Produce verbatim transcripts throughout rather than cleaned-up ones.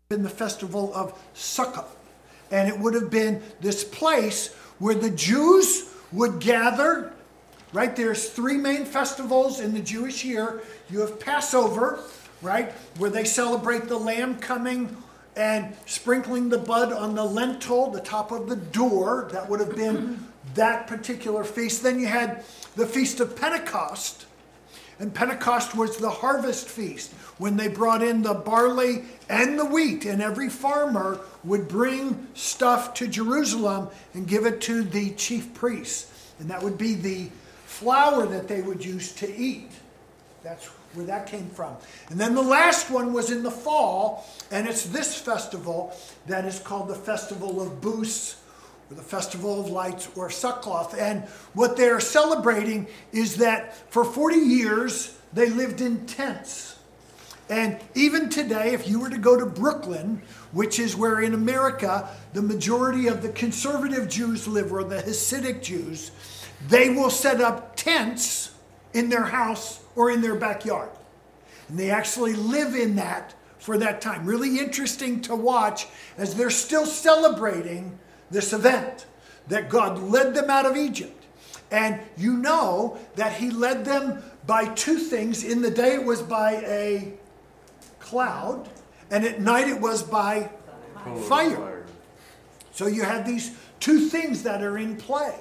been the festival of Sukkot. And it would have been this place where the Jews would gather. Right, there's three main festivals in the Jewish year. You have Passover, right, where they celebrate the lamb coming and sprinkling the blood on the lintel, the top of the door. That would have been that particular feast. Then you had the Feast of Pentecost. And Pentecost was the harvest feast, when they brought in the barley and the wheat, and every farmer would bring stuff to Jerusalem and give it to the chief priests. And that would be the flour that they would use to eat. That's where that came from. And then the last one was in the fall, and it's this festival that is called the Festival of Booths, or the Festival of Lights, or Sukkot. And what they're celebrating is that for forty years, they lived in tents. And even today, if you were to go to Brooklyn, which is where in America the majority of the conservative Jews live, or the Hasidic Jews, they will set up tents in their house or in their backyard. And they actually live in that for that time. Really interesting to watch as they're still celebrating this event that God led them out of Egypt. And you know that he led them by two things. In the day it was by a cloud, and at night it was by fire. So you have these two things that are in play.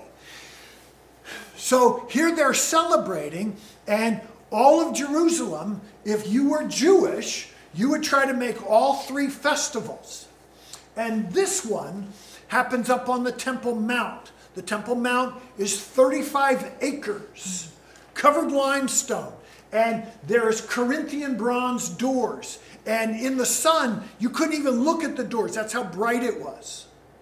So here they're celebrating, and all of Jerusalem, if you were Jewish, you would try to make all three festivals. And this one happens up on the Temple Mount. The Temple Mount is thirty-five acres, covered limestone, and there's Corinthian bronze doors. And in the sun, you couldn't even look at the doors. That's how bright it was.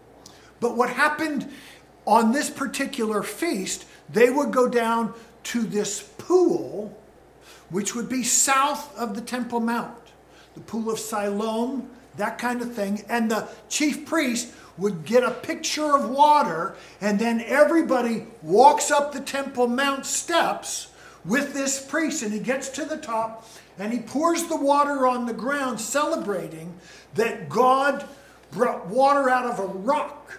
But what happened on this particular feast, they would go down to this pool, which would be south of the Temple Mount, the Pool of Siloam, that kind of thing. And the chief priest would get a pitcher of water, and then everybody walks up the Temple Mount steps with this priest, and he gets to the top, and he pours the water on the ground, celebrating that God brought water out of a rock.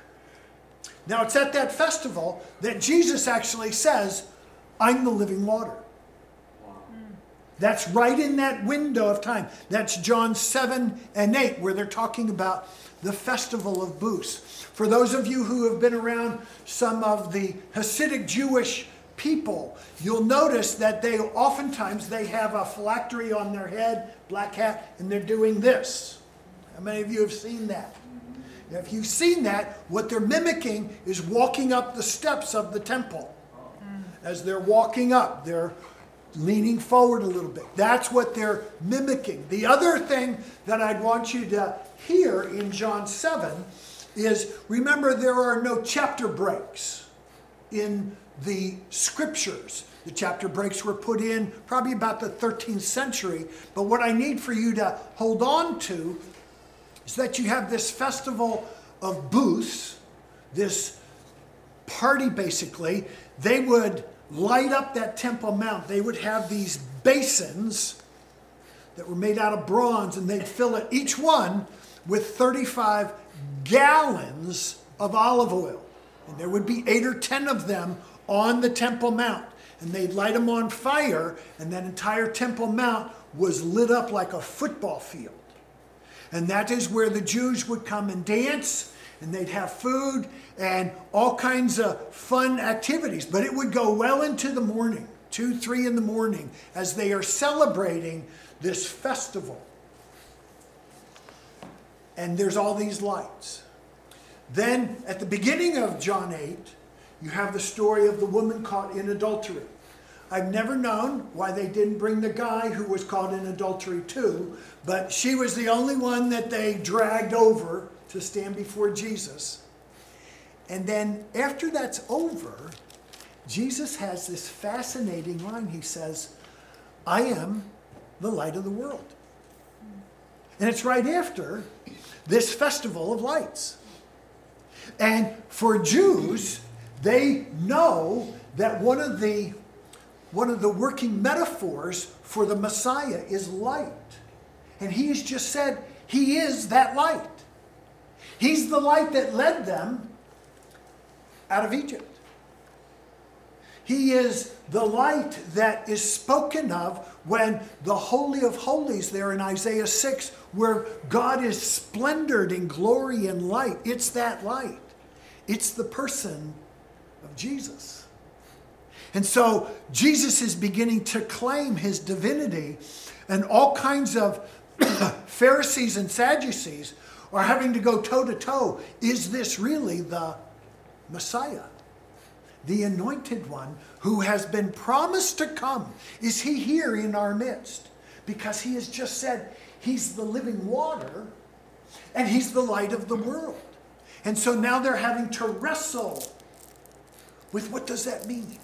Now, it's at that festival that Jesus actually says, I'm the living water. Wow. That's right in that window of time. That's John seven and eight, where they're talking about the Festival of Booths. For those of you who have been around some of the Hasidic Jewish people, you'll notice that they oftentimes they have a phylactery on their head, black hat, and they're doing this. How many of you have seen that? Now, if you've seen that, what they're mimicking is walking up the steps of the temple. As they're walking up, they're leaning forward a little bit. That's what they're mimicking. The other thing that I'd want you to hear in John seven is, remember, there are no chapter breaks in the scriptures. The chapter breaks were put in probably about the thirteenth century. But what I need for you to hold on to is that you have this festival of booths, this party basically. They would light up that Temple Mount. They would have these basins that were made out of bronze, and they'd fill it, each one, with thirty-five gallons of olive oil. And there would be eight or ten of them on the Temple Mount. And they'd light them on fire, and that entire Temple Mount was lit up like a football field. And that is where the Jews would come and dance, and they'd have food and all kinds of fun activities. But it would go well into the morning, two, three in the morning, as they are celebrating this festival. And there's all these lights. Then at the beginning of John eight, you have the story of the woman caught in adultery. I've never known why they didn't bring the guy who was caught in adultery too, but she was the only one that they dragged over to stand before Jesus. And then after that's over, Jesus has this fascinating line. He says, I am the light of the world. And it's right after this festival of lights. And for Jews, they know that one of the one of the working metaphors for the Messiah is light. And he's just said He is that light. He's the light that led them out of Egypt. He is the light that is spoken of when the Holy of Holies there in Isaiah six, where God is splendored in glory and light. It's that light. It's the person of Jesus. And so Jesus is beginning to claim his divinity, and all kinds of Pharisees and Sadducees are having to go toe to toe. Is this really the Messiah? The anointed one who has been promised to come? Is he here in our midst? Because he has just said he's the living water and he's the light of the world. And so now they're having to wrestle with what does that mean?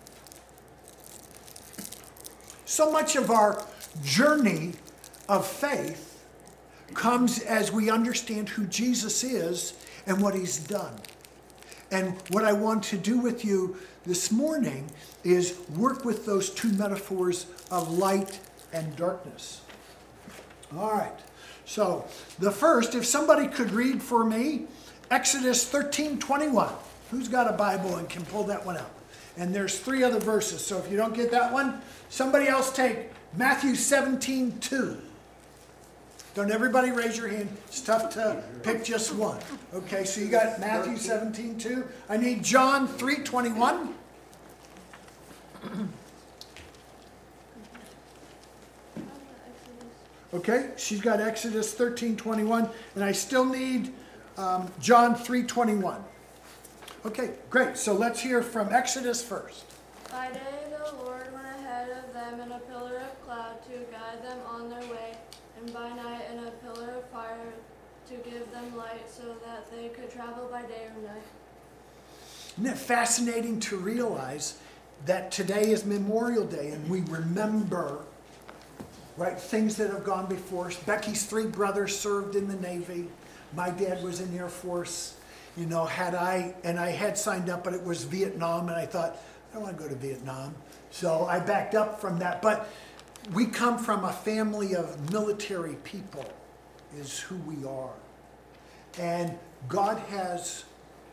So much of our journey of faith comes as we understand who Jesus is and what he's done. And what I want to do with you this morning is work with those two metaphors of light and darkness. All right. So the first, if somebody could read for me, Exodus thirteen twenty-one. Who's got a Bible and can pull that one out? And there's three other verses. So if you don't get that one, somebody else take Matthew seventeen two. Don't everybody raise your hand. It's tough to pick just one. Okay, so you got Matthew seventeen two. I need John three twenty-one. Okay, she's got Exodus thirteen twenty-one. And I still need um, John three twenty-one. Okay, great. So let's hear from Exodus first. By day the Lord went ahead of them in a pillar of cloud to guide them on their way, and by night in a pillar of fire to give them light so that they could travel by day or night. Isn't it fascinating to realize that today is Memorial Day and we remember, right, things that have gone before us. Becky's three brothers served in the Navy. My dad was in the Air Force. You know, had I, and I had signed up, but it was Vietnam, and I thought, I don't want to go to Vietnam. So I backed up from that. But we come from a family of military people, is who we are. And God has,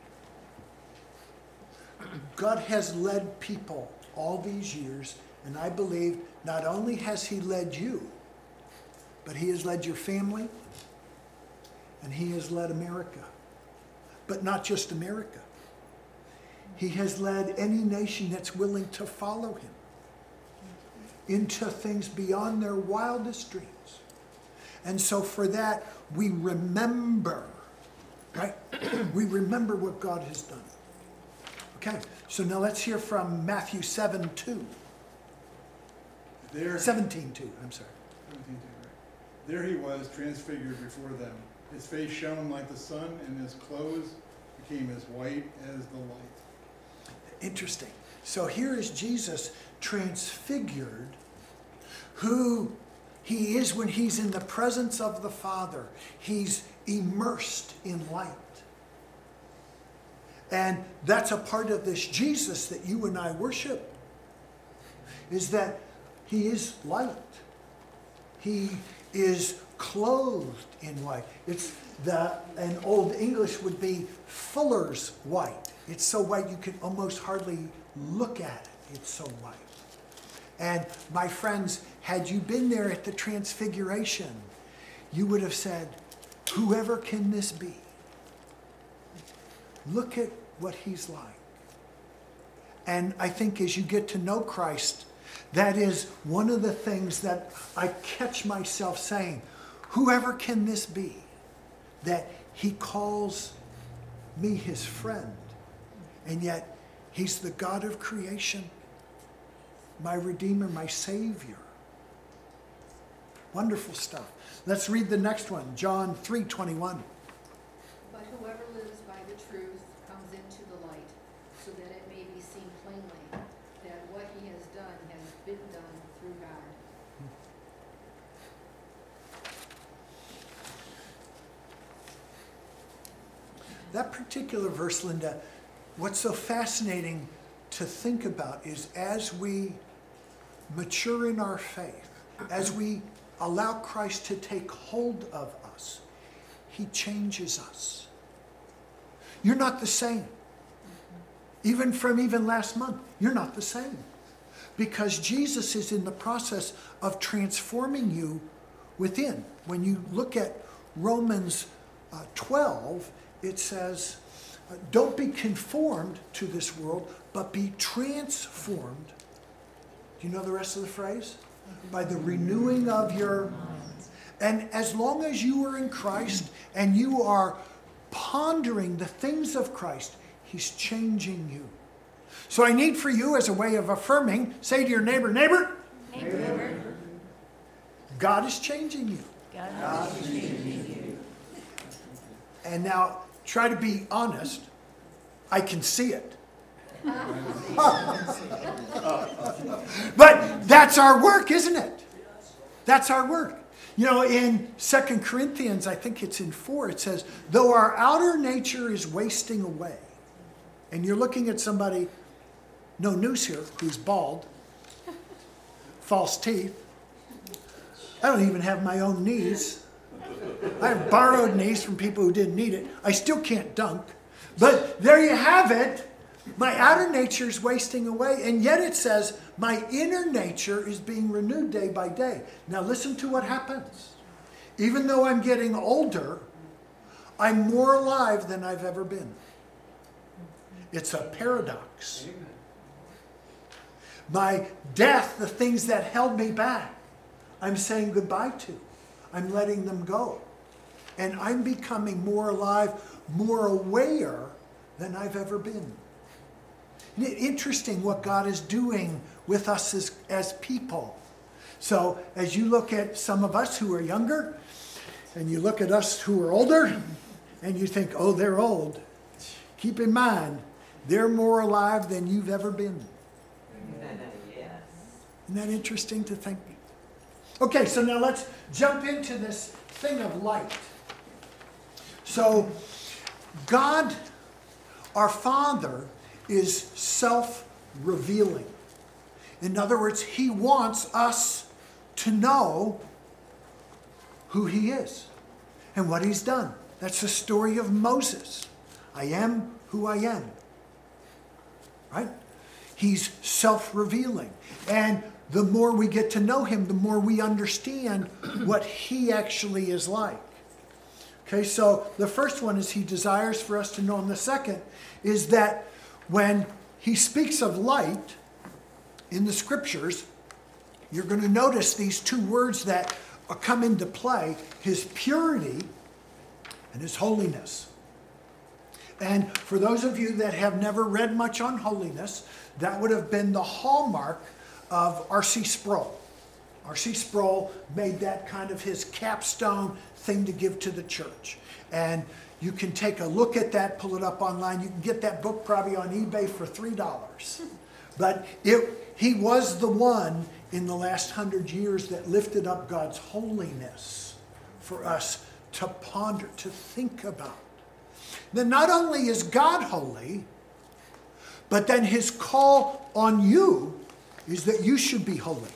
God has led people all these years, and I believe not only has he led you, but he has led your family, and he has led America. But not just America. He has led any nation that's willing to follow him into things beyond their wildest dreams. And so for that, we remember, right? We remember what God has done. Okay, so now let's hear from Matthew seven two. There, seventeen two, I'm sorry. seventeen two, right. There he was, transfigured before them. His face shone like the sun, and his clothes became as white as the light. Interesting. So here is Jesus transfigured, who he is when he's in the presence of the Father. He's immersed in light. And that's a part of this Jesus that you and I worship, is that he is light. He is clothed in white. It's the, an old English would be fuller's white. It's so white you can almost hardly look at it. It's so white. And my friends, had you been there at the Transfiguration, you would have said, whoever can this be? Look at what he's like. And I think as you get to know Christ, that is one of the things that I catch myself saying, whoever can this be? That he calls me his friend, and yet he's the God of creation, my Redeemer, my Savior. Wonderful stuff. Let's read the next one, John three twenty-one. But whoever lives by the truth comes into the light, so that it may be seen plainly that what he has done has been done through God. That particular verse, Linda, what's so fascinating to think about is as we mature in our faith, as we allow Christ to take hold of us, he changes us. You're not the same. Even from even last month, you're not the same. Because Jesus is in the process of transforming you within. When you look at Romans uh, twelve, it says, uh, don't be conformed to this world, but be transformed. Do you know the rest of the phrase? By the renewing of your mind. And as long as you are in Christ and you are pondering the things of Christ, he's changing you. So I need for you, as a way of affirming, say to your neighbor, neighbor, neighbor. God is changing you. God is changing you. And now, try to be honest. I can see it. But that's our work, isn't it? That's our work. You know, in Second Corinthians, I think it's in four, it says, though our outer nature is wasting away. And you're looking at somebody, no news here, who's bald, false teeth. I don't even have my own knees. I have borrowed knees from people who didn't need it. I still can't dunk. But there you have it. My outer nature is wasting away. And yet it says, my inner nature is being renewed day by day. Now listen to what happens. Even though I'm getting older, I'm more alive than I've ever been. It's a paradox. Amen. My death, the things that held me back, I'm saying goodbye to. I'm letting them go. And I'm becoming more alive, more aware than I've ever been. Isn't it interesting what God is doing with us as, as people? So as you look at some of us who are younger, and you look at us who are older, and you think, oh, they're old. Keep in mind, they're more alive than you've ever been. Yes. Isn't that interesting to think? Okay, so now let's jump into this thing of light. So, God, our Father, is self-revealing. In other words, he wants us to know who he is and what he's done. That's the story of Moses. I am who I am. Right? He's self-revealing. And the more we get to know him, the more we understand what he actually is like. Okay, so the first one is he desires for us to know him. The second is that when he speaks of light in the scriptures, you're going to notice these two words that come into play, his purity and his holiness. And for those of you that have never read much on holiness, that would have been the hallmark of R C Sproul. R C Sproul made that kind of his capstone thing to give to the church. And you can take a look at that, pull it up online. You can get that book probably on eBay for three dollars. But it, he was the one in the last hundred years that lifted up God's holiness for us to ponder, to think about. Then not only is God holy, but then his call on you is that you should be holy.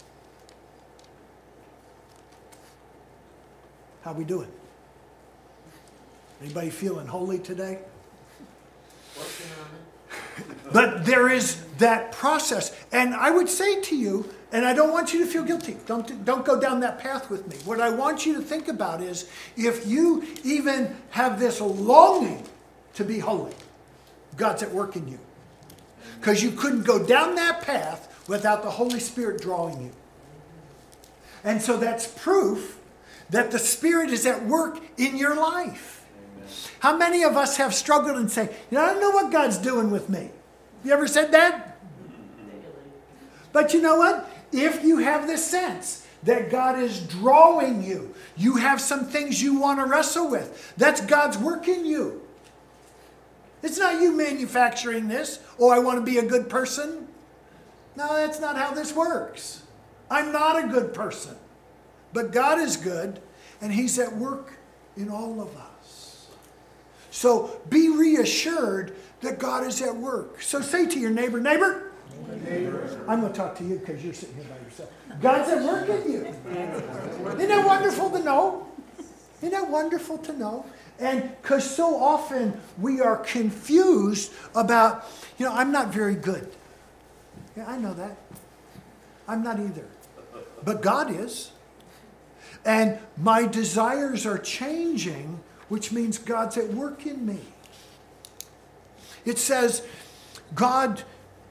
How we doing? Anybody feeling holy today? Working on it. But there is that process. And I would say to you, and I don't want you to feel guilty. Don't, don't go down that path with me. What I want you to think about is if you even have this longing to be holy, God's at work in you. Because you couldn't go down that path without the Holy Spirit drawing you. And so that's proof that the Spirit is at work in your life. Amen. How many of us have struggled and say, you know, I don't know what God's doing with me. You ever said that? But you know what? If you have this sense that God is drawing you, you have some things you want to wrestle with, that's God's work in you. It's not you manufacturing this. Oh, I want to be a good person. No, that's not how this works. I'm not a good person. But God is good, and he's at work in all of us. So be reassured that God is at work. So say to your neighbor, neighbor, neighbor. I'm going to talk to you because you're sitting here by yourself. God's at work in you. Isn't that wonderful to know? Isn't that that wonderful to know? And because so often we are confused about, you know, I'm not very good. Yeah, I know that. I'm not either. But God is. And my desires are changing, which means God's at work in me. It says God,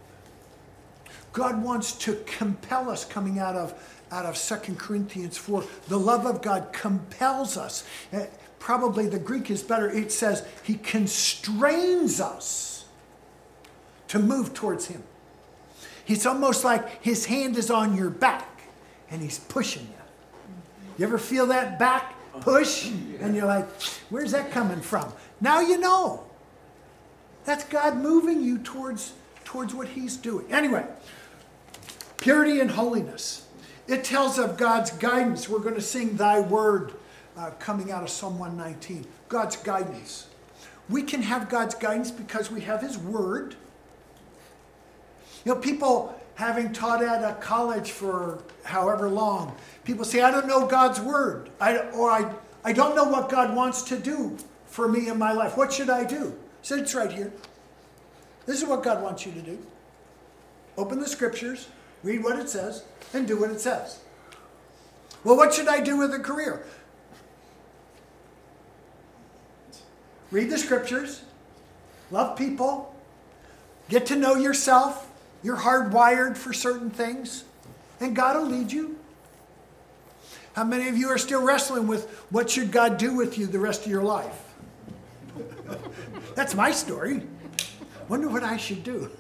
God wants to compel us, coming out of, out of Second Corinthians four. The love of God compels us. Uh, probably the Greek is better. It says he constrains us to move towards him. It's almost like his hand is on your back and he's pushing you. You ever feel that back push? And you're like, where's that coming from? Now you know. That's God moving you towards, towards what he's doing. Anyway, purity and holiness. It tells of God's guidance. We're going to sing Thy Word uh, coming out of Psalm one nineteen. God's guidance. We can have God's guidance because we have his Word. You know, people having taught at a college for however long, people say, I don't know God's Word. I, or I, I don't know what God wants to do for me in my life. What should I do? So it's right here. This is what God wants you to do. Open the scriptures, read what it says, and do what it says. Well, what should I do with a career? Read the scriptures, love people, get to know yourself. You're hardwired for certain things, and God will lead you. How many of you are still wrestling with what should God do with you the rest of your life? That's my story. Wonder what I should do.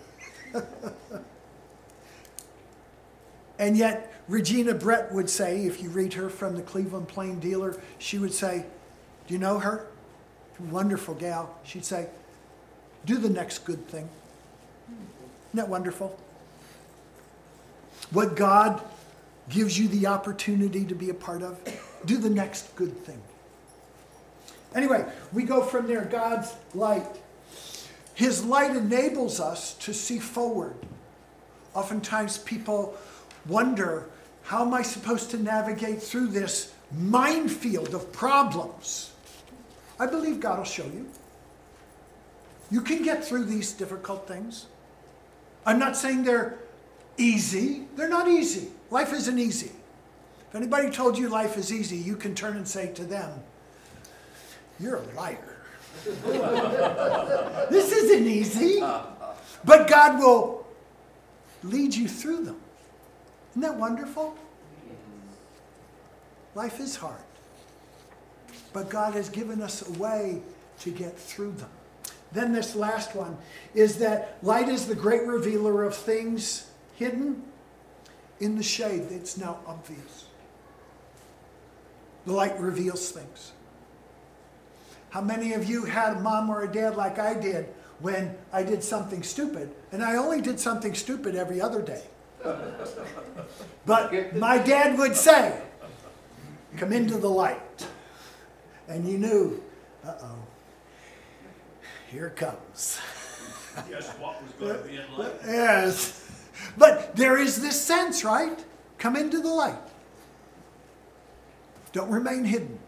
And yet, Regina Brett would say, if you read her from the Cleveland Plain Dealer, she would say, do you know her? Wonderful gal. She'd say, do the next good thing. Isn't that wonderful? What God gives you the opportunity to be a part of, do the next good thing. Anyway, we go from there. God's light. His light enables us to see forward. Oftentimes people wonder, how am I supposed to navigate through this minefield of problems? I believe God will show you. You can get through these difficult things. I'm not saying they're easy. They're not easy. Life isn't easy. If anybody told you life is easy, you can turn and say to them, you're a liar. This isn't easy. But God will lead you through them. Isn't that wonderful? Life is hard. But God has given us a way to get through them. Then this last one is that light is the great revealer of things hidden in the shade. It's now obvious. The light reveals things. How many of you had a mom or a dad like I did when I did something stupid? And I only did something stupid every other day. But my dad would say, come into the light. And you knew, uh-oh, here it comes. Guess what was going to be in light? Yes. But there is this sense, right? Come into the light. Don't remain hidden.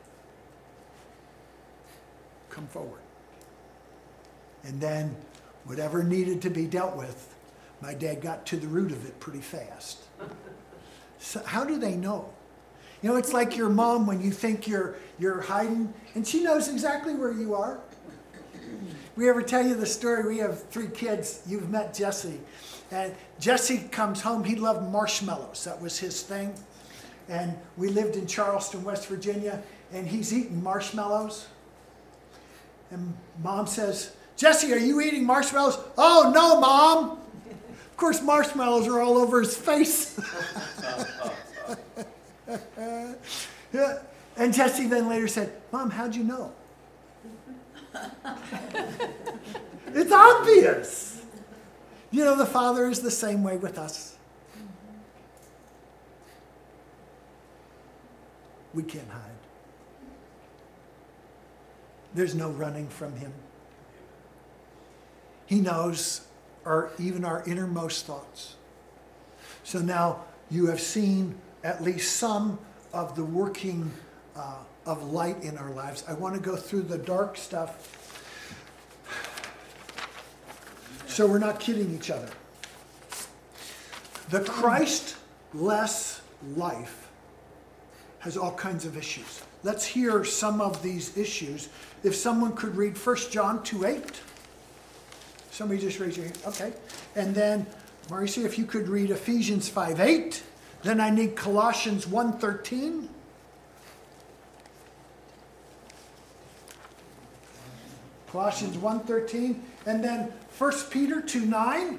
Come forward. And then whatever needed to be dealt with, my dad got to the root of it pretty fast. So how do they know? You know, it's like your mom when you think you're you're hiding, and she knows exactly where you are. We ever tell you the story? We have three kids. You've met Jesse. And Jesse comes home. He loved marshmallows. That was his thing. And we lived in Charleston, West Virginia, and he's eating marshmallows. And Mom says, Jesse, are you eating marshmallows? Oh, no, Mom. Of course, marshmallows are all over his face. Yeah. And Jesse then later said, Mom, how'd you know? It's obvious. You know, the Father is the same way with us. We can't hide. There's no running from him. He knows our, even our innermost thoughts. So now you have seen at least some of the working uh, of light in our lives. I want to go through the dark stuff so we're not kidding each other. The Christ-less life has all kinds of issues. Let's hear some of these issues. If someone could read First John two eight. Somebody just raise your hand. Okay. And then, Marcia, if you could read Ephesians five eight. Then I need Colossians one thirteen. Colossians one thirteen. And then First Peter two nine.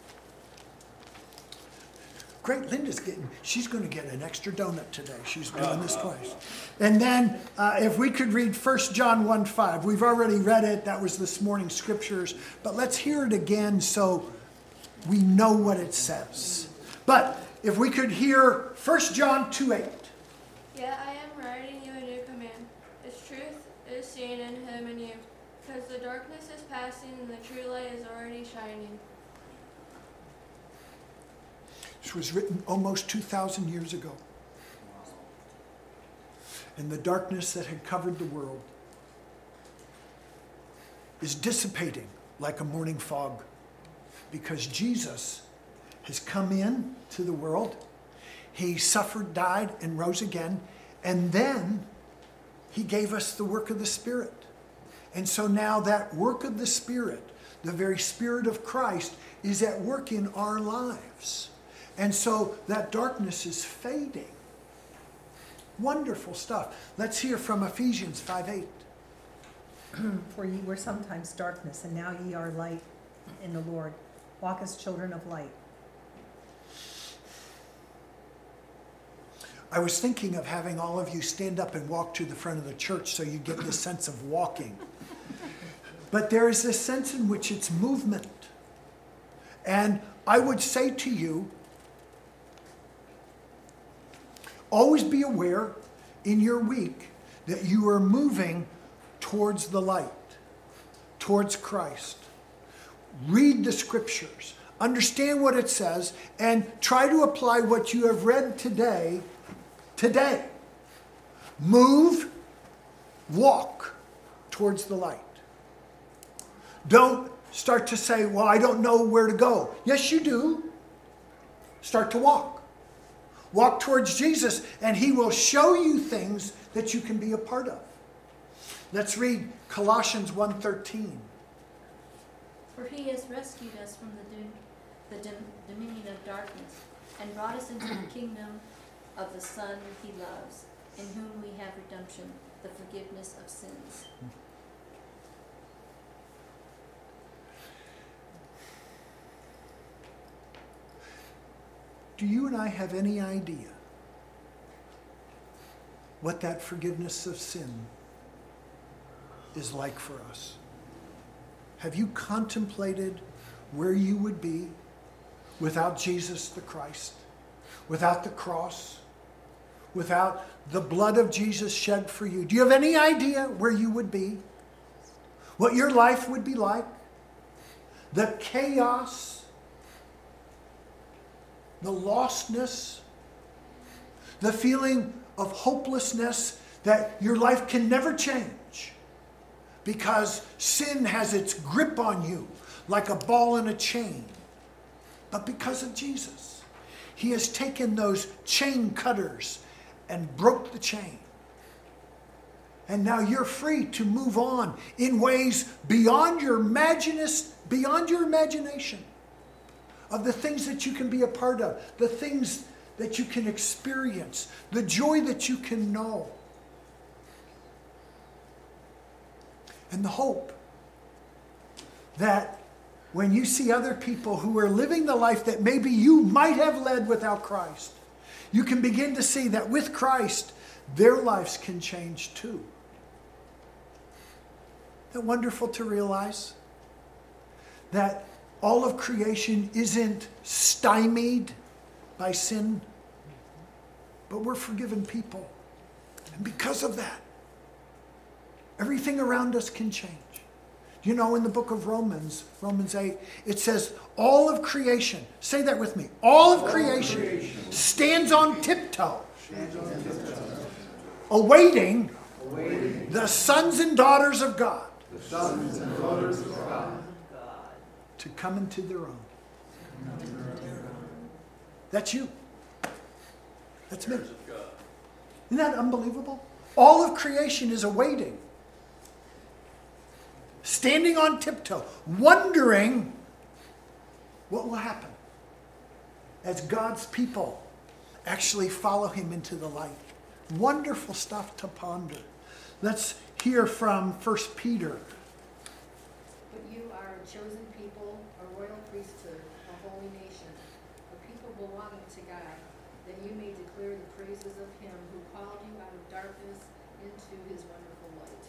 Great, Linda's getting, she's going to get an extra donut today. She's doing this twice. And then uh, if we could read First John one five. We've already read it. That was this morning's scriptures. But let's hear it again so we know what it says. But if we could hear First John two eight. Yet I am writing you a new command. Its truth is seen in him and you. Because the darkness is passing and the true light is already shining. This was written almost two thousand years ago. And the darkness that had covered the world is dissipating like a morning fog because Jesus has come in to the world. He suffered, died, and rose again. And then he gave us the work of the Spirit. And so now that work of the Spirit, the very Spirit of Christ, is at work in our lives. And so that darkness is fading. Wonderful stuff. Let's hear from Ephesians five eight. For ye were sometimes darkness, and now ye are light in the Lord. Walk as children of light. I was thinking of having all of you stand up and walk to the front of the church so you get this sense of walking. But there is this sense in which it's movement. And I would say to you, always be aware in your week that you are moving towards the light, towards Christ. Read the scriptures, understand what it says, and try to apply what you have read today, today. Move, walk towards the light. Don't start to say, well, I don't know where to go. Yes, you do. Start to walk. Walk towards Jesus, and he will show you things that you can be a part of. Let's read Colossians one thirteen. For he has rescued us from the, dom- the dom- dominion of darkness and brought us into the kingdom of the Son he loves, in whom we have redemption, the forgiveness of sins. Do you and I have any idea what that forgiveness of sin is like for us? Have you contemplated where you would be without Jesus the Christ, without the cross, without the blood of Jesus shed for you? Do you have any idea where you would be? What your life would be like? The chaos, the lostness, the feeling of hopelessness that your life can never change because sin has its grip on you like a ball in a chain. But because of Jesus, he has taken those chain cutters and broke the chain. And now you're free to move on in ways beyond your imaginous, beyond your imagination. Of the things that you can be a part of, the things that you can experience, the joy that you can know. And the hope that when you see other people who are living the life that maybe you might have led without Christ, you can begin to see that with Christ, their lives can change too. Isn't it wonderful to realize that all of creation isn't stymied by sin, but we're forgiven people. And because of that, everything around us can change. You know, in the book of Romans, Romans eight, it says, all of creation, say that with me, all of creation, all creation stands on tiptoe, stands on tiptoe. awaiting the sons and daughters of God God. to come into their own. That's you. That's me. Isn't that unbelievable? All of creation is awaiting, standing on tiptoe, wondering what will happen as God's people actually follow him into the light. Wonderful stuff to ponder. Let's hear from First Peter. But you are a chosen people, a royal priesthood, a holy nation, a people belonging to God, that you may declare the praises of him who called you out of darkness into his wonderful light.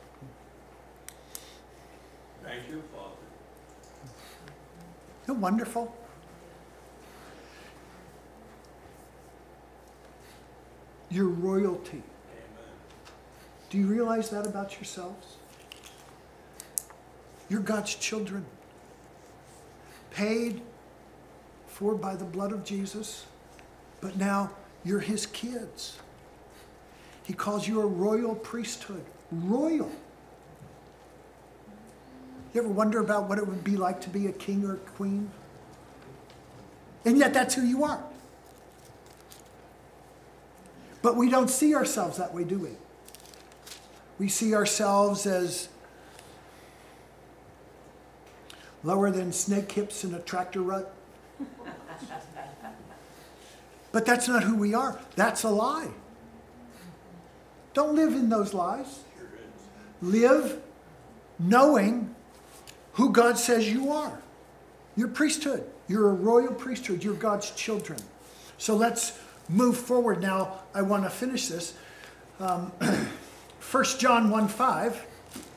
Thank you, Father. Isn't it wonderful? Your royalty. Amen. Do you realize that about yourselves? You're God's children. Paid for by the blood of Jesus, but now you're his kids. He calls you a royal priesthood. Royal. You ever wonder about what it would be like to be a king or a queen? And yet that's who you are. But we don't see ourselves that way, do we? We see ourselves as lower than snake hips in a tractor rut. But that's not who we are. That's a lie. Don't live in those lies. Sure is. Live knowing who God says you are. You're priesthood. You're a royal priesthood. You're God's children. So let's move forward now. I want to finish this. Um, First John one five.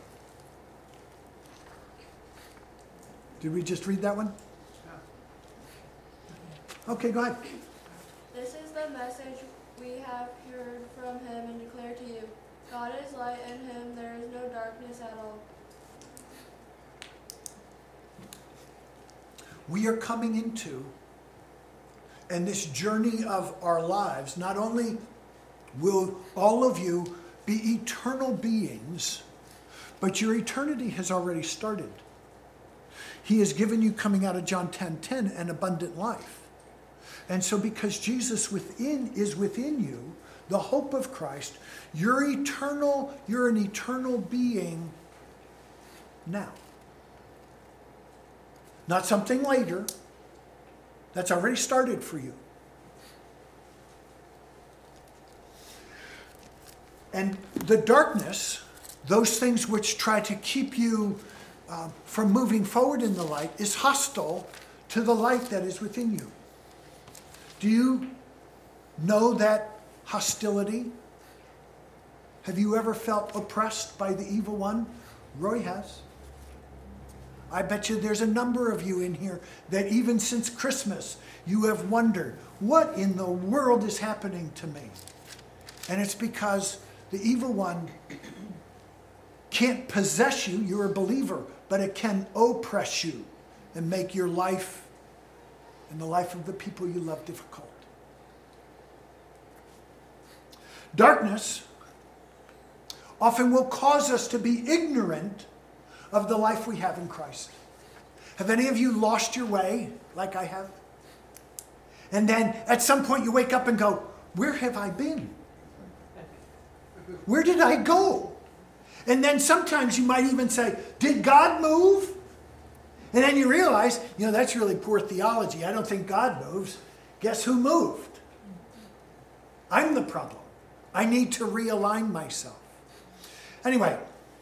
Did we just read that one? Okay, go ahead. This is the message we have heard from him and declare to you. God is light, in him there is no darkness at all. We are coming into, and this journey of our lives, not only will all of you be eternal beings, but your eternity has already started. He has given you, coming out of John ten ten, an abundant life. And so because Jesus within is within you, the hope of Christ, you're eternal, you're an eternal being now. Not something later. That's already started for you. And the darkness, those things which try to keep you uh, from moving forward in the light, is hostile to the light that is within you. Do you know that hostility? Have you ever felt oppressed by the evil one? Roy has. I bet you there's a number of you in here that even since Christmas, you have wondered, what in the world is happening to me? And it's because the evil one can't possess you, you're a believer, but it can oppress you and make your life and the life of the people you love difficult. Darkness often will cause us to be ignorant of the life we have in Christ. Have any of you lost your way like I have? And then at some point you wake up and go, where have I been? Where did I go? And then sometimes you might even say, did God move? And then you realize, you know, that's really poor theology. I don't think God moves. Guess who moved? I'm the problem. I need to realign myself. Anyway,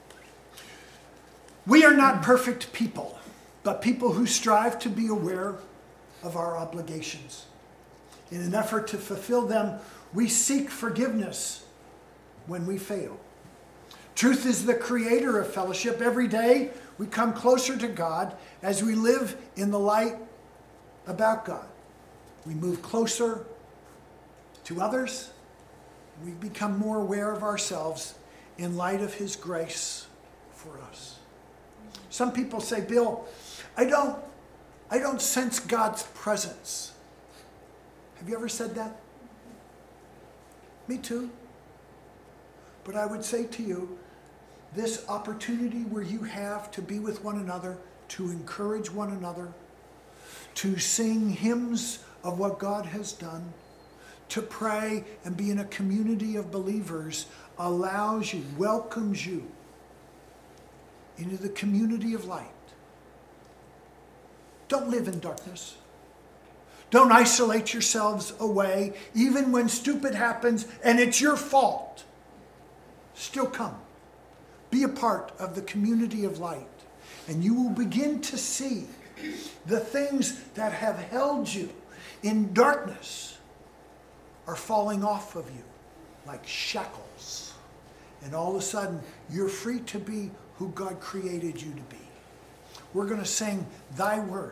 we are not perfect people, but people who strive to be aware of our obligations. In an effort to fulfill them, we seek forgiveness when we fail. Truth is the creator of fellowship. Every day we come closer to God as we live in the light about God. We move closer to others. We become more aware of ourselves in light of his grace for us. Some people say, Bill, I don't, I don't sense God's presence. Have you ever said that? Me too. But I would say to you, this opportunity where you have to be with one another, to encourage one another, to sing hymns of what God has done, to pray and be in a community of believers, allows you, welcomes you into the community of light. Don't live in darkness. Don't isolate yourselves away, even when stupid happens and it's your fault. Still come. Be a part of the community of light, and you will begin to see the things that have held you in darkness are falling off of you like shackles. And all of a sudden, you're free to be who God created you to be. We're going to sing Thy Word.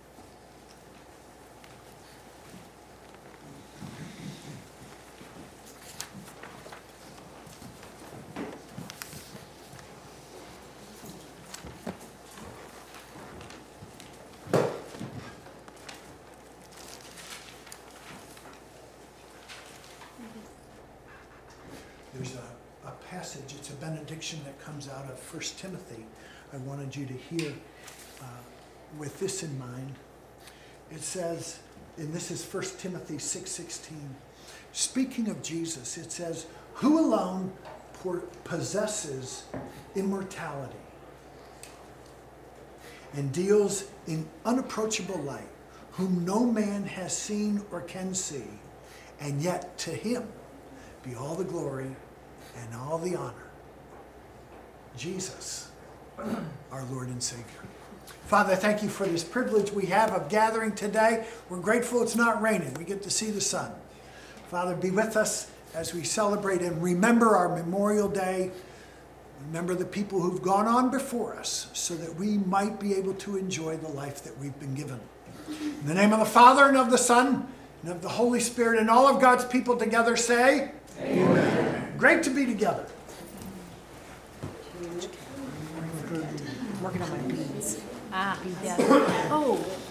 There's a, a passage, it's a benediction that comes out of First Timothy. I wanted you to hear uh, with this in mind. It says, and this is First Timothy six sixteen, speaking of Jesus, it says, who alone possesses immortality and deals in unapproachable light, whom no man has seen or can see, and yet to him be all the glory and all the honor. Jesus, our Lord and Savior. Father, thank you for this privilege we have of gathering today. We're grateful it's not raining. We get to see the sun. Father, be with us as we celebrate and remember our Memorial Day. Remember the people who've gone on before us so that we might be able to enjoy the life that we've been given. In the name of the Father and of the Son and of the Holy Spirit and all of God's people together say, Amen. Great to be together. Working on my beads. Ah, yes. Oh.